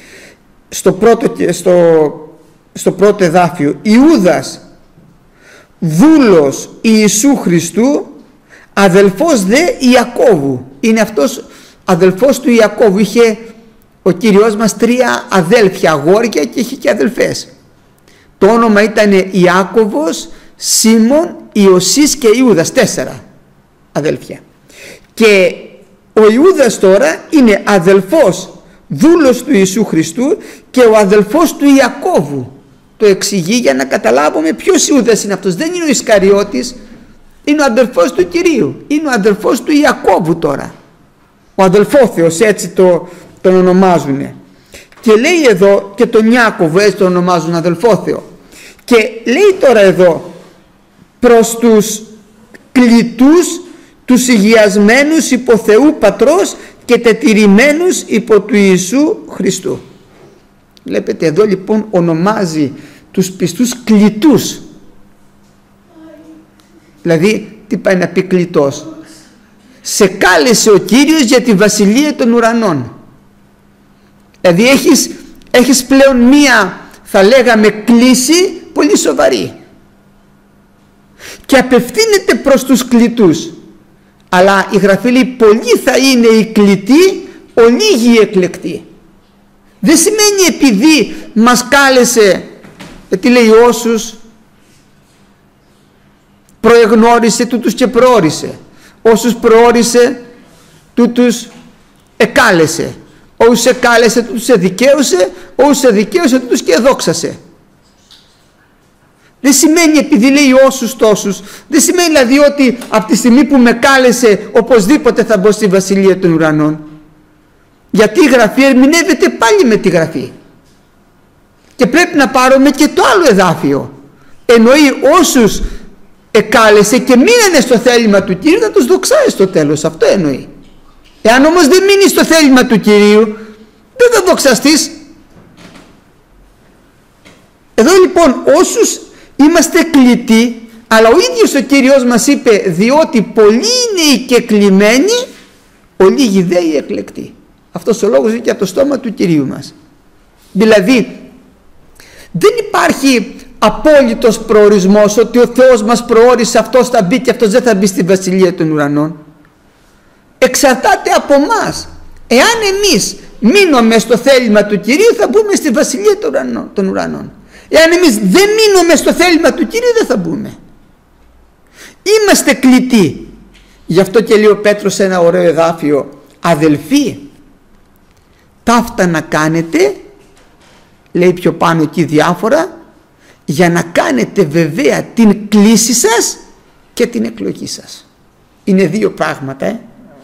στο πρώτο εδάφιο, Ιούδας, δούλος Ιησού Χριστού, αδελφός δε Ιακώβου. Είναι αυτός αδελφός του Ιακώβου. Είχε ο Κύριος μας 3 αδέλφια, αγόρια, και είχε και αδελφές. Το όνομα ήταν Ιάκωβος, Σίμων, Ιωσής και Ιούδας, 4 αδέλφια. Και ο Ιούδας τώρα είναι αδελφός, δούλος του Ιησού Χριστού και ο αδελφός του Ιακώβου. Το εξηγεί για να καταλάβουμε ποιος Ιούδας είναι αυτός. Δεν είναι ο Ισκαριώτης, είναι ο αδελφός του Κυρίου, είναι ο αδελφός του Ιακώβου τώρα. Ο αδελφόθεος, έτσι τον ονομάζουνε. Και λέει εδώ και τον Ιάκωβο, έτσι τον ονομάζουν αδελφόθεο. Και λέει τώρα εδώ, προς τους κλητούς, τους υγιασμένους υπό Θεού Πατρός και τετηρημένους υπό του Ιησού Χριστού. Βλέπετε εδώ λοιπόν ονομάζει τους πιστούς κλητούς. Δηλαδή τι πάει να πει κλητός? Σε κάλεσε ο Κύριος για τη Βασιλεία των Ουρανών. Δηλαδή έχεις πλέον μία, θα λέγαμε, κλίση πολύ σοβαρή και απευθύνεται προς τους κλητούς. Αλλά η Γραφή λέει πολλοί θα είναι οι κλητοί, ολίγοι οι εκλεκτοί. Δεν σημαίνει επειδή μας κάλεσε, τι λέει, όσους προεγνώρισε τούτους και προόρισε. όσους προόρισε τούτους εκάλεσε, όσους εκάλεσε τούτους εδικαίωσε, όσους εδικαίωσε τούτους και εδόξασε. Δεν σημαίνει επειδή λέει όσους τόσους, δεν σημαίνει δηλαδή ότι από τη στιγμή που με κάλεσε οπωσδήποτε θα μπω στη Βασιλεία των Ουρανών. Γιατί η Γραφή ερμηνεύεται πάλι με τη Γραφή. Και πρέπει να πάρουμε και το άλλο εδάφιο. Εννοεί όσους εκάλεσε και μείνανε στο θέλημα του Κυρίου θα τους δοξάει στο τέλος. Αυτό εννοεί. Εάν όμως δεν μείνει στο θέλημα του Κυρίου δεν θα δοξαστείς. Εδώ λοιπόν όσους είμαστε κλητοί, αλλά ο ίδιος ο Κύριος μας είπε διότι πολλοί είναι οι κεκλημένοι, ο λίγοι δε οι εκλεκτοί. Αυτός ο λόγος είναι και από το στόμα του Κυρίου μας. Δηλαδή δεν υπάρχει απόλυτος προορισμός ότι ο Θεός μας προόρισε αυτός θα μπει και αυτός δεν θα μπει στη Βασιλεία των Ουρανών. Εξαρτάται από μας. Εάν εμείς μείνουμε στο θέλημα του Κυρίου θα μπούμε στη Βασιλεία των Ουρανών. Εάν εμείς δεν μείνουμε στο θέλημα του Κυρίου δεν θα μπούμε. Είμαστε κλητοί. Γι' αυτό και λέει ο Πέτρος σε ένα ωραίο εδάφιο, αδελφοί, ταύτα να κάνετε, λέει πιο πάνω εκεί διάφορα, για να κάνετε βεβαία την κλήση σας και την εκλογή σας. Είναι δύο πράγματα.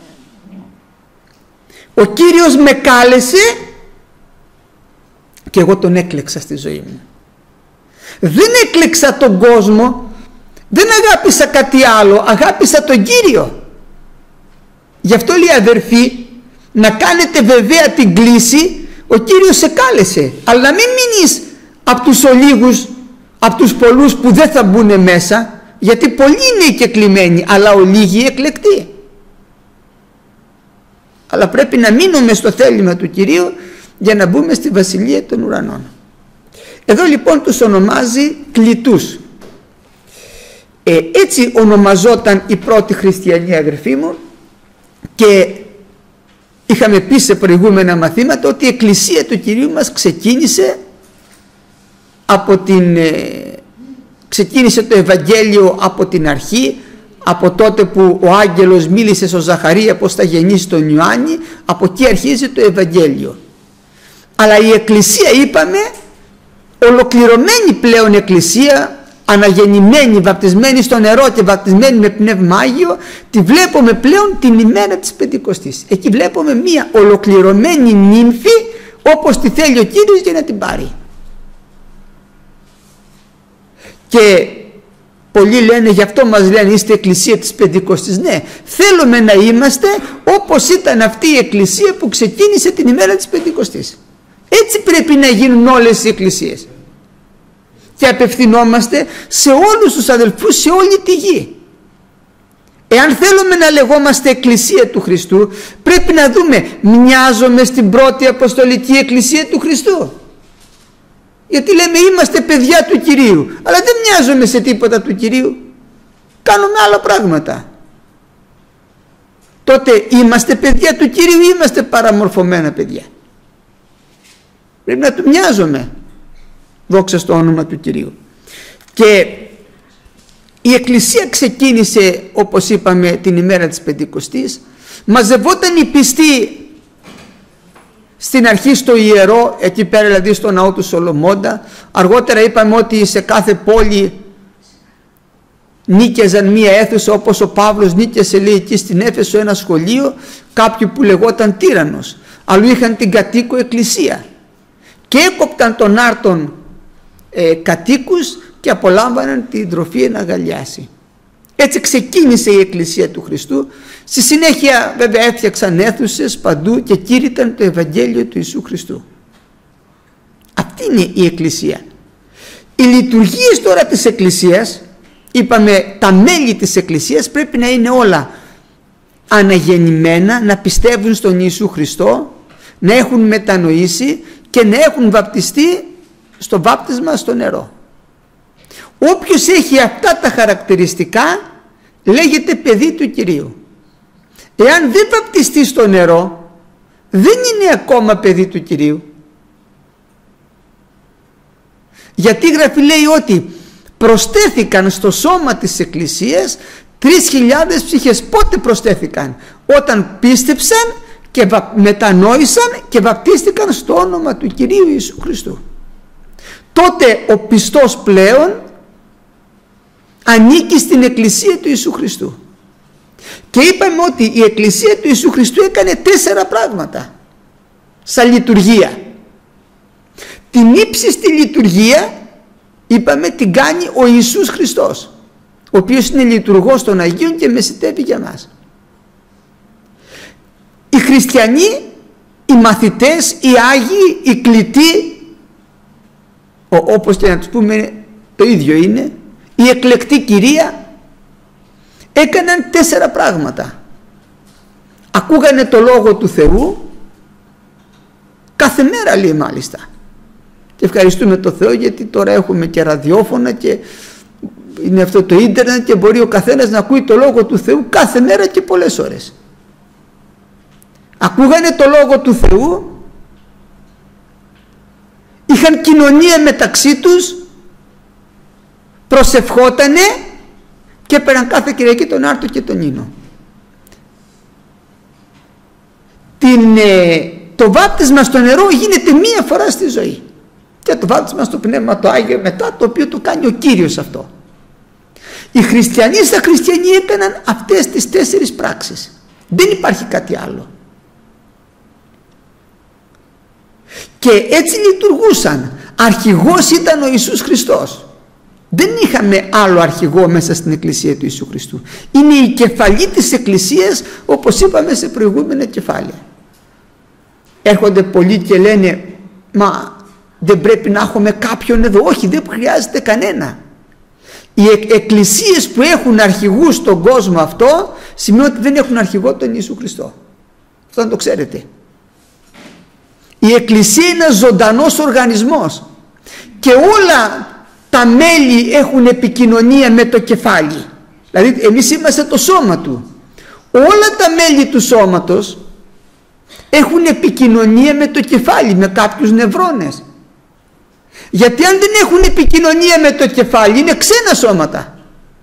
Ο Κύριος με κάλεσε και εγώ τον έκλεξα στη ζωή μου. Δεν έκλεξα τον κόσμο, δεν αγάπησα κάτι άλλο, αγάπησα τον Κύριο. Γι' αυτό λέει αδερφοί, να κάνετε βεβαία την κλήση, ο Κύριος σε κάλεσε, αλλά να μην μείνεις από τους ολίγους, από τους πολλούς που δεν θα μπουν μέσα, γιατί πολλοί είναι οι κεκλημένοι, αλλά ολίγοι εκλεκτοί. Αλλά πρέπει να μείνουμε στο θέλημα του Κυρίου για να μπούμε στη Βασιλεία των Ουρανών. Εδώ λοιπόν τους ονομάζει κλητούς. Έτσι ονομαζόταν η πρώτη χριστιανή, αδερφοί μου, και είχαμε πει σε προηγούμενα μαθήματα ότι η Εκκλησία του Κυρίου μας ξεκίνησε το Ευαγγέλιο από την αρχή, από τότε που ο άγγελος μίλησε στον Ζαχαρία πως θα γεννήσει τον Ιωάννη, από εκεί αρχίζει το Ευαγγέλιο. Αλλά η Εκκλησία, είπαμε, ολοκληρωμένη πλέον Εκκλησία, αναγεννημένη, βαπτισμένη στο νερό και βαπτισμένη με Πνεύμα Άγιο, τη βλέπουμε πλέον την ημέρα της Πεντηκοστής. Εκεί βλέπουμε μία ολοκληρωμένη νύμφη όπως τη θέλει ο Κύριος για να την πάρει. Και πολλοί λένε, γι' αυτό μας λένε είστε Εκκλησία της Πεντηκοστής. Ναι, θέλουμε να είμαστε όπως ήταν αυτή η Εκκλησία που ξεκίνησε την ημέρα της Πεντηκοστής. Έτσι πρέπει να γίνουν όλες οι εκκλησίες. Και απευθυνόμαστε σε όλους τους αδελφούς σε όλη τη γη. Εάν θέλουμε να λεγόμαστε Εκκλησία του Χριστού, πρέπει να δούμε, μοιάζομαι στην πρώτη Αποστολική Εκκλησία του Χριστού? Γιατί λέμε είμαστε παιδιά του Κυρίου, αλλά δεν μοιάζομαι σε τίποτα του Κυρίου, κάνουμε άλλα πράγματα. Τότε είμαστε παιδιά του Κυρίου ή είμαστε παραμορφωμένα παιδιά? Πρέπει να του μοιάζομαι. Δόξα στο όνομα του Κυρίου. Και η Εκκλησία ξεκίνησε, όπως είπαμε, την ημέρα της Πεντηκοστής. Μαζευόταν οι πιστοί στην αρχή στο ιερό, εκεί πέρα δηλαδή στο ναό του Σολομώντα. Αργότερα είπαμε ότι σε κάθε πόλη νίκιαζαν μία αίθουσα, όπως ο Παύλος νίκιασε, λέει, εκεί στην Έφεσο ένα σχολείο, κάποιοι που λεγόταν τύραννος, αλλού είχαν την κατοίκο εκκλησία και έκοπταν των άρτων κατοίκους και απολάμβαναν την τροφή να αγκαλιάσει. Έτσι ξεκίνησε η Εκκλησία του Χριστού. Στη συνέχεια βέβαια έφτιαξαν αίθουσες παντού και κήρυταν το Ευαγγέλιο του Ιησού Χριστού. Αυτή είναι η Εκκλησία. Οι λειτουργίες τώρα της Εκκλησίας, είπαμε τα μέλη της Εκκλησίας πρέπει να είναι όλα αναγεννημένα, να πιστεύουν στον Ιησού Χριστό, να έχουν μετανοήσει και να έχουν βαπτιστεί στο βάπτισμα στο νερό. Όποιος έχει αυτά τα χαρακτηριστικά λέγεται παιδί του Κυρίου. Εάν δεν βαπτιστεί στο νερό, δεν είναι ακόμα παιδί του Κυρίου. Γιατί η Γραφή λέει ότι προστέθηκαν στο σώμα της Εκκλησίας 3.000 ψυχές πότε προσθέθηκαν? Όταν πίστεψαν και μετανόησαν και βαπτίστηκαν στο όνομα του Κυρίου Ιησού Χριστού. Τότε ο πιστός πλέον ανήκει στην Εκκλησία του Ιησού Χριστού. Και είπαμε ότι η Εκκλησία του Ιησού Χριστού έκανε 4 πράγματα σαν λειτουργία. Την ύψιστη λειτουργία, είπαμε, την κάνει ο Ιησούς Χριστός, ο οποίος είναι λειτουργός των Αγίων και μεσητεύει για μας. Οι χριστιανοί, οι μαθητές, οι Άγιοι, οι κλητοί, όπως και να τους πούμε το ίδιο είναι, η εκλεκτή Κυρία, έκαναν 4 πράγματα. Ακούγανε το Λόγο του Θεού κάθε μέρα, λέει, μάλιστα. Και ευχαριστούμε το Θεό, γιατί τώρα έχουμε και ραδιόφωνα και είναι αυτό το ίντερνετ και μπορεί ο καθένας να ακούει το Λόγο του Θεού κάθε μέρα και πολλές ώρες. Ακούγανε το Λόγο του Θεού, είχαν κοινωνία μεταξύ τους, προσευχότανε και έπαιρναν κάθε Κυριακή τον Άρτο και τον Ίνο. Το βάπτισμα στο νερό γίνεται μία φορά στη ζωή, και το βάπτισμα στο Πνεύμα το Άγιο μετά, το οποίο το κάνει ο Κύριος αυτό. Οι χριστιανοί στα χριστιανοί έκαναν αυτές τις 4 πράξεις. Δεν υπάρχει κάτι άλλο. Και έτσι λειτουργούσαν. Αρχηγός ήταν ο Ιησούς Χριστός. Δεν είχαμε άλλο αρχηγό μέσα στην Εκκλησία του Ιησού Χριστού. Είναι η κεφαλή της Εκκλησίας, όπως είπαμε σε προηγούμενα κεφάλαια. Έρχονται πολλοί και λένε, μα δεν πρέπει να έχουμε κάποιον εδώ? Όχι, δεν χρειάζεται κανένα. Οι εκκλησίες που έχουν αρχηγούς στον κόσμο αυτό, σημαίνει ότι δεν έχουν αρχηγό τον Ιησού Χριστό. Αυτό να το ξέρετε. Η Εκκλησία είναι ένας ζωντανός οργανισμός και όλα τα μέλη έχουν επικοινωνία με το κεφάλι. Δηλαδή εμείς είμαστε το σώμα του. Όλα τα μέλη του σώματος έχουν επικοινωνία με το κεφάλι, με κάποιους νευρώνες. Γιατί αν δεν έχουν επικοινωνία με το κεφάλι, είναι ξένα σώματα.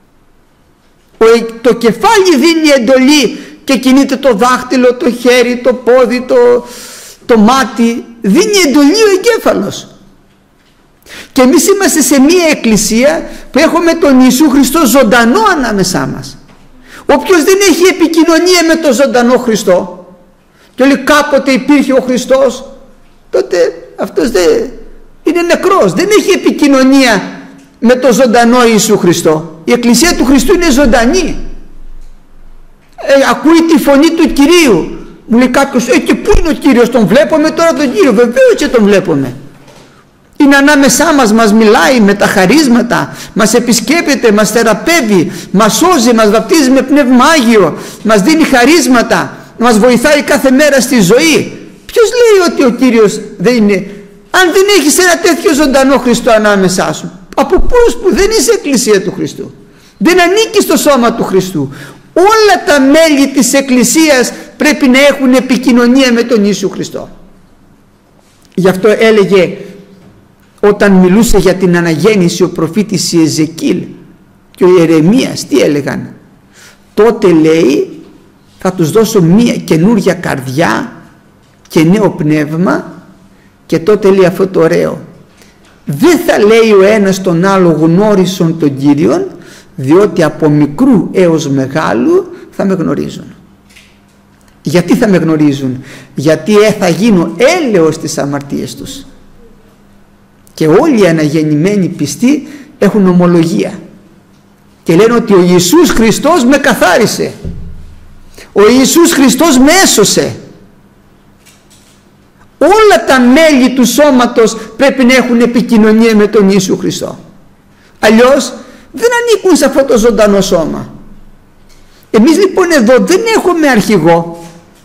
Το κεφάλι δίνει εντολή και κινείται το δάχτυλο, το χέρι, το πόδι, το μάτι. Δίνει εντολή ο εγκέφαλος. Και εμείς είμαστε σε μία εκκλησία που έχουμε τον Ιησού Χριστό ζωντανό ανάμεσά μας. Όποιος δεν έχει επικοινωνία με τον ζωντανό Χριστό και λέει κάποτε υπήρχε ο Χριστός, τότε αυτός δεν είναι νεκρός, δεν έχει επικοινωνία με τον ζωντανό Ιησού Χριστό. Η Εκκλησία του Χριστού είναι ζωντανή. Ακούει τη φωνή του Κυρίου. Μου λέει κάποιος, και πού είναι ο Κύριος? Τον βλέπουμε τώρα τον Κύριο? Βεβαίως και τον βλέπουμε. Είναι ανάμεσά μας, μας μιλάει με τα χαρίσματα, μας επισκέπτεται, μας θεραπεύει, μας σώζει, μας βαπτίζει με Πνεύμα Άγιο, μας δίνει χαρίσματα, μας βοηθάει κάθε μέρα στη ζωή. Ποιος λέει ότι ο Κύριος δεν είναι? Αν δεν έχεις ένα τέτοιο ζωντανό Χριστό ανάμεσά σου, από πούς που δεν είσαι Εκκλησία του Χριστού, δεν ανήκεις στο σώμα του Χριστού. Όλα τα μέλη της Εκκλησίας πρέπει να έχουν επικοινωνία με τον Ιησού Χριστό. Γι' αυτό έλεγε, όταν μιλούσε για την αναγέννηση ο προφήτης Ιεζεκίλ και ο Ιερεμίας, τι έλεγαν? Τότε λέει, θα τους δώσω μία καινούρια καρδιά και νέο πνεύμα. Και τότε λέει αυτό το ωραίο, δεν θα λέει ο ένας τον άλλο γνώρισον τον Κύριον, διότι από μικρού έως μεγάλου θα με γνωρίζουν. Γιατί θα με γνωρίζουν? Γιατί θα γίνω έλεος στις αμαρτίες τους. Και όλοι οι αναγεννημένοι πιστοί έχουν ομολογία και λένε ότι ο Ιησούς Χριστός με καθάρισε, ο Ιησούς Χριστός με έσωσε. Όλα τα μέλη του σώματος πρέπει να έχουν επικοινωνία με τον Ιησού Χριστό. Αλλιώς δεν ανήκουν σε αυτό το ζωντανό σώμα. Εμείς λοιπόν εδώ δεν έχουμε αρχηγό.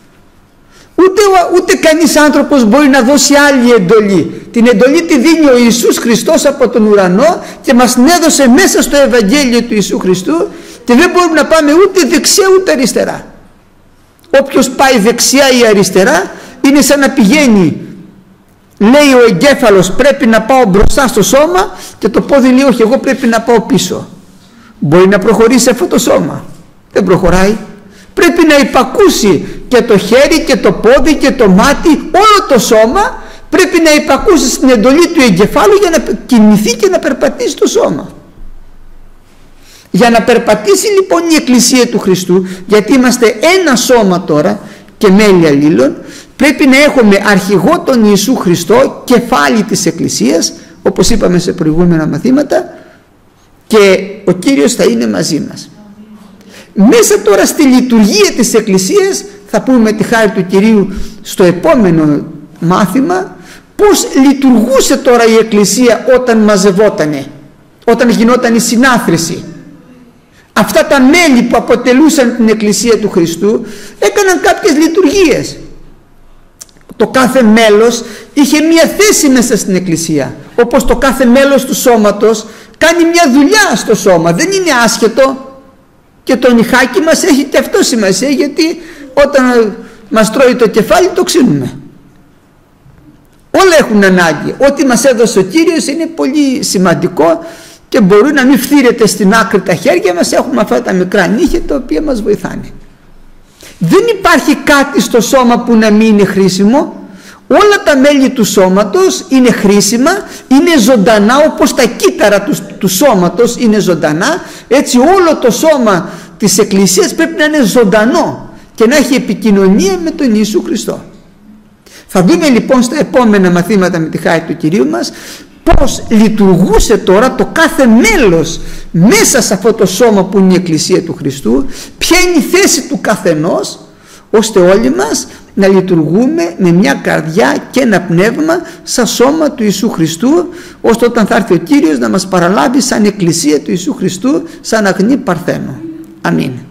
Ούτε κανείς άνθρωπος μπορεί να δώσει άλλη εντολή. Την εντολή τη δίνει ο Ιησούς Χριστός από τον ουρανό και μας την έδωσε μέσα στο Ευαγγέλιο του Ιησού Χριστού και δεν μπορούμε να πάμε ούτε δεξιά ούτε αριστερά. Όποιος πάει δεξιά ή αριστερά είναι σαν να πηγαίνει, λέει ο εγκέφαλος πρέπει να πάω μπροστά στο σώμα και το πόδι λέει όχι, εγώ πρέπει να πάω πίσω. Μπορεί να προχωρήσει αυτό το σώμα? Δεν προχωράει. Πρέπει να υπακούσει και το χέρι και το πόδι και το μάτι, όλο το σώμα πρέπει να υπακούσει στην εντολή του εγκεφάλου για να κινηθεί και να περπατήσει το σώμα. Για να περπατήσει λοιπόν η Εκκλησία του Χριστού, γιατί είμαστε ένα σώμα τώρα και μέλη αλλήλων, πρέπει να έχουμε αρχηγό τον Ιησού Χριστό, κεφάλι της Εκκλησίας, όπως είπαμε σε προηγούμενα μαθήματα, και ο Κύριος θα είναι μαζί μας. Μέσα τώρα στη λειτουργία της Εκκλησίας θα πούμε με τη χάρη του Κυρίου στο επόμενο μάθημα πώς λειτουργούσε τώρα η Εκκλησία όταν μαζευότανε, όταν γινόταν η συνάθρηση. Αυτά τα μέλη που αποτελούσαν την Εκκλησία του Χριστού έκαναν κάποιες λειτουργίες. Το κάθε μέλος είχε μια θέση μέσα στην Εκκλησία, όπως το κάθε μέλος του σώματος κάνει μια δουλειά στο σώμα, δεν είναι άσχετο. Και το νυχάκι μας έχει και αυτό σημασία, γιατί όταν μας τρώει το κεφάλι το ξύνουμε. Όλα έχουν ανάγκη. Ό,τι μας έδωσε ο Κύριος είναι πολύ σημαντικό και μπορεί να μην φθήρεται στην άκρη τα χέρια μας. Έχουμε αυτά τα μικρά νύχια τα οποία μας βοηθάνε. Δεν υπάρχει κάτι στο σώμα που να μην είναι χρήσιμο. Όλα τα μέλη του σώματος είναι χρήσιμα, είναι ζωντανά, όπως τα κύτταρα του σώματος είναι ζωντανά, έτσι όλο το σώμα της Εκκλησίας πρέπει να είναι ζωντανό και να έχει επικοινωνία με τον Ιησού Χριστό. Θα δούμε λοιπόν στα επόμενα μαθήματα με τη χάρη του Κυρίου μας πώς λειτουργούσε τώρα το κάθε μέλος μέσα σε αυτό το σώμα που είναι η Εκκλησία του Χριστού, ποια είναι η θέση του καθενός, ώστε όλοι μας να λειτουργούμε με μια καρδιά και ένα πνεύμα σαν σώμα του Ιησού Χριστού, ώστε όταν θα έρθει ο Κύριος να μας παραλάβει σαν Εκκλησία του Ιησού Χριστού, σαν αγνή παρθένο. Αμήν.